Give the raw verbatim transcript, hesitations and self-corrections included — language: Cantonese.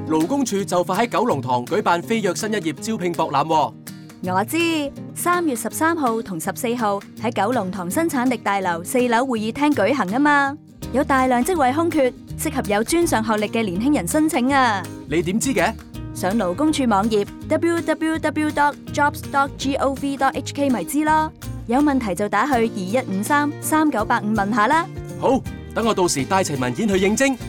勞工處就快喺九龍塘舉辦飛躍新一頁招聘博覽喎。 我知，三月十三號同十四號喺九龍塘生產力大樓四樓會議廳舉行啊嘛，有大量職位空缺，適合有專上學歷嘅年輕人申請啊。 你點知嘅？上勞工處網頁 double-u double-u double-u dot jobs dot gov dot h k 咪知咯。有問題就打去二一五三三九八五問下啦。好，等我到時帶齊文件去應徵。